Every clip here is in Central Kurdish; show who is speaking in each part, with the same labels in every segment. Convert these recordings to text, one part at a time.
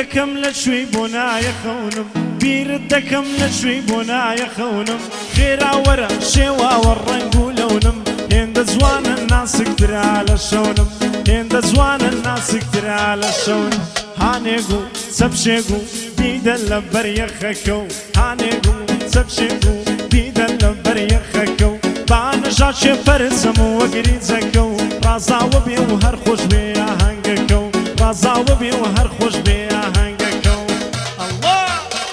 Speaker 1: دەکەم لە شوێی بۆ نایەخەونم بیرت دەکەم لە شوێی بۆ نایەخەونم خێراوەرە شێواوە ڕەنگ و لەونم هێندە جوانە ناسکترا لە شەونم هێندە جوانە ناسکترا لە شەونم هانێگ و چەپشێگ و بیدە لە بەریەخەکە و هانێگ و چەپشێگ و بیدە لە بەریەخەکە و بانەژا شێپەرزەم و وەگری جەکە و ڕازاوە بێ و هەر خۆش بێ ئاهەنگەکە و ڕازاوە بێ و هەر خۆش بێ ئاهەنگەکە و ئەڵڵا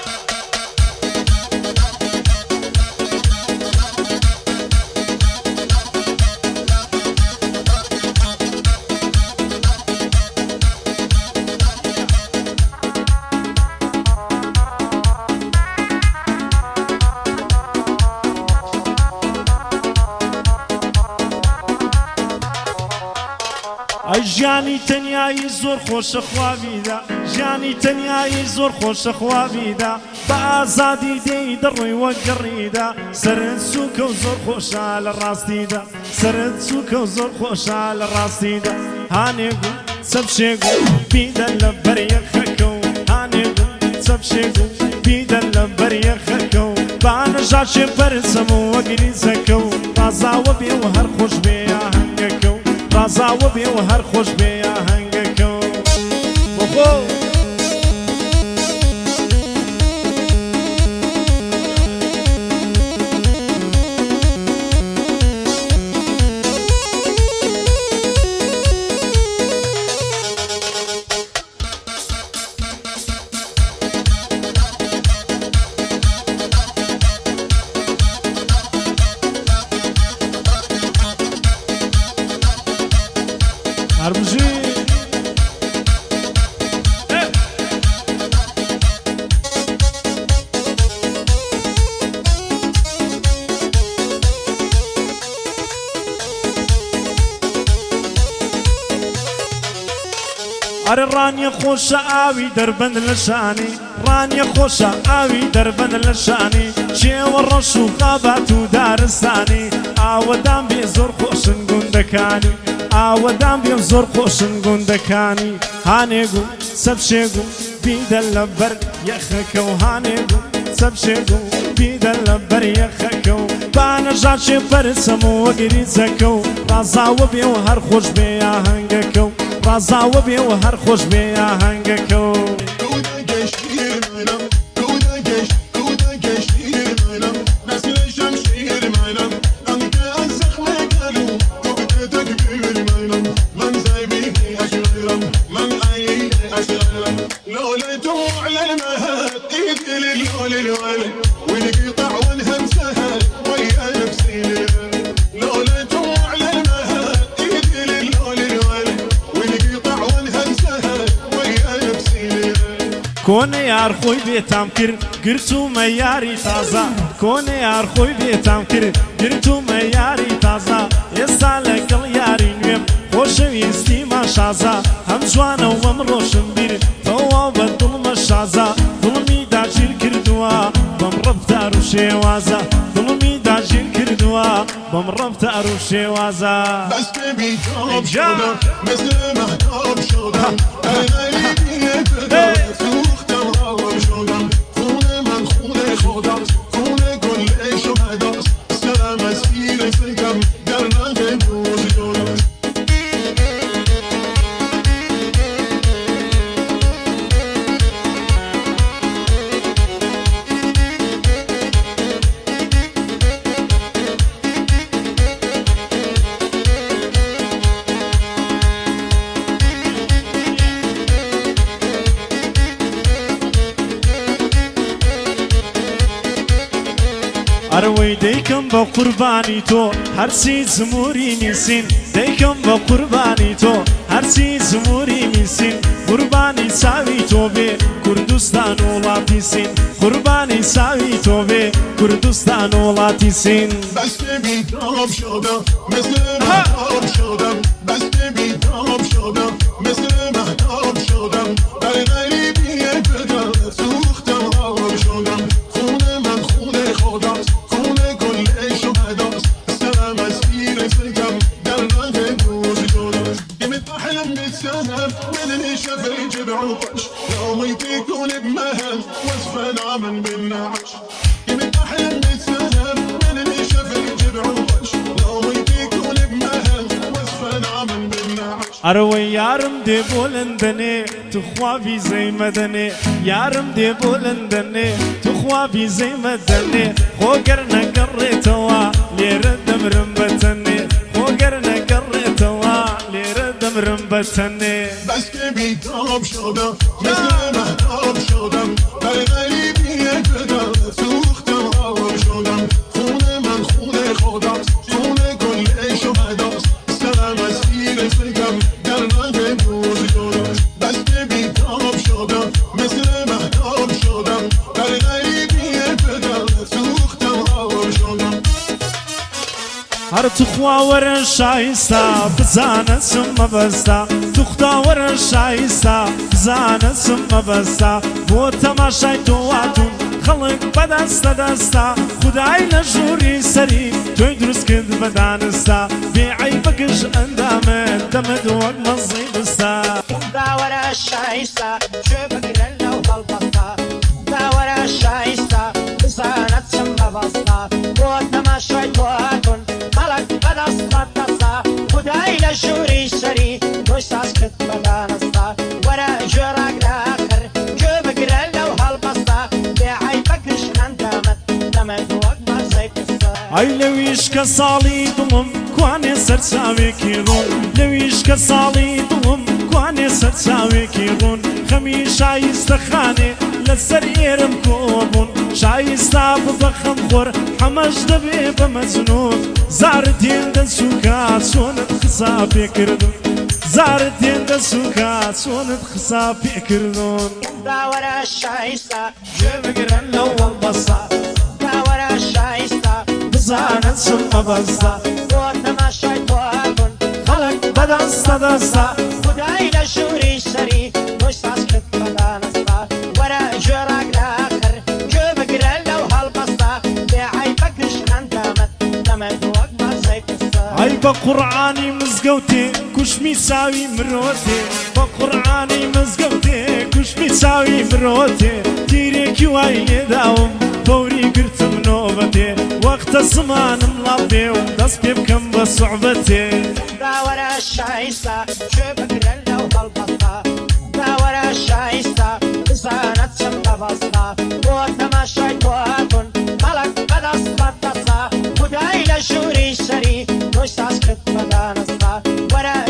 Speaker 1: ئەی ژیانی تەنیایی زۆر خۆشە خواویدا ژیانی تەنیایی زۆر خۆشە خواویدا بە ئازادی دێی دەڕۆی وەک گەڕیدا سەرت سووکە و زۆر خۆشە لە ڕاستیدا سەرت سووکە و زۆر خۆشە لە ڕاستیدا هانێگ و چەپشێگ و بیدە لە بەریەخەکە و هانێگ و چەپشێگ و بیدە لە بەریەخەکە و بانەژا شێپەرزەم و وەگری جەکە و ڕازاوە بێ و هەر خۆش بێ ئاهەنگەکە و ڕازاوە بێ و هەر خۆش بێ ئاهەنگەکە و بۆخۆ هەربژی ئەرە ڕانیە خۆشە ئاوی دەربەند لە شانی ڕانیە خۆشە ئاوی دەربەند لە شانی چێوە ڕەش و قابات و دارستانی ئاوەدان بێ زۆر خۆشن گوندەکانی ئاوەدان بێ زۆر خۆشن گوندەکانی هانێگ و چەپشێگ و بیدە لە بەر یەخەکە و هانێگ و چەپشێگ و بیدە لە بەر یەخەکە و بانەژا شێپەرزەم و وەگری جەکە و ڕازاوە بێ و هەر خۆش بێ ئاهەنگەکە و ڕازاوە بێ و هەر خۆش بێ ئاهەنگەکە و کۆنە یار خۆی بێتام کرد گرتومە یاری تازە کۆنە یار خۆی بێتام کرد گرتومە یاری تازە ئێستا لەگەڵ یاری نوێم خۆشەویستیمە شازە هەم جوانە و ئەم ڕۆشن بیر تەواو بە دڵمە شازە دڵمی داگیر کردووە بەم ڕەفتار و شێوازە دڵمی داگیر کردووە بەم ڕەفتار و شێوازە ئەرەوەی دەیکەم بە قوربانی تۆ هەرچی زموری نیسین دەیکەم بە قوربانی تۆ هەرچی زموری نیسین قوربانی چاوی تۆ بێ کوردستان وڵاتی سین قوربانی چاوی تۆ بێ کوردستان وڵاتی سین
Speaker 2: من اللي شاف يجيب عطش لو ميت
Speaker 1: أروي يارم دي بولندني تخوافي زي مدني يارم دي بولندني تخوافي زي مدني خوقرنا قريتوا ليرد مرمبتني خوقرنا قريتوا ليرد مرمبتني
Speaker 2: بس كبي طلب شدم مثل مهتاب شدم برای غریبیت بدم سوختم آب شدم خونه من خونه خودم خونه کل شهداست سرم از تیر فکرم در رنگ روز شدم بس كبي طلب شدم مثل مهتاب شدم برای غریبیت بدم سوختم آب شدم
Speaker 1: هر تخوا ورا شايستا بزانا سم بستا تختا ورا شايستا بزانا سم بستا بو تماشای تواتون خلق بدستا دستا خدای لجوری سری توی درست کد بدانستا بیعی بکش اندامت دمد وق مزی بستا
Speaker 3: تختا ورا شايستا شو بقرن لو هالبستا تختا ورا شايستا بزانا سم بستا بو تماشای تواتون خدای لجوری سری دوستاس کت بدانستا ورا جراغ لاخر جو بقرا لو هالبستا بیعی بکش اندامت دمد وق مزی بستا
Speaker 1: أي لويش كصالي ضمم كواني سرساوي كيرون لويش كصالي ضمم كواني سرساوي كيرون خمي شايستا خاني لسر إيرم كوبون شايستا بضخم خور حمش دبي بمزنون زاردين دسوكات سونت خصابي كردون زاردين دسوكات سونت خصابي كردون
Speaker 3: تختا ورا شايستا
Speaker 1: جبقرن لو البصا
Speaker 3: تختا ورا شايستا
Speaker 1: بزانا سم بستا
Speaker 3: تماشای تواتون
Speaker 1: خلق بدستا دستا
Speaker 3: خدای لجوری سری دوستاس کت بدانستا ورا جراغ لاخر جو بقرا لو هالبستا بیعی بکش اندامت دمد وق مزی بستا
Speaker 1: أي بقرآني مزقوتي كش ميساوي مروتي بقرآني مزقوتي كش ميساوي مروتي تيريكي واي داوم فوري قرتم نوبتي وقت الزمان ملابي ودس بيبكم بصعبتي
Speaker 3: تختا ورا شايستا شو بقرا لو هالبستا تختا ورا شايستا بزانا سم بستا بو تماشای تواتون خلق بدستا خدای لجوری سری دوستاس کت بدانستا ورا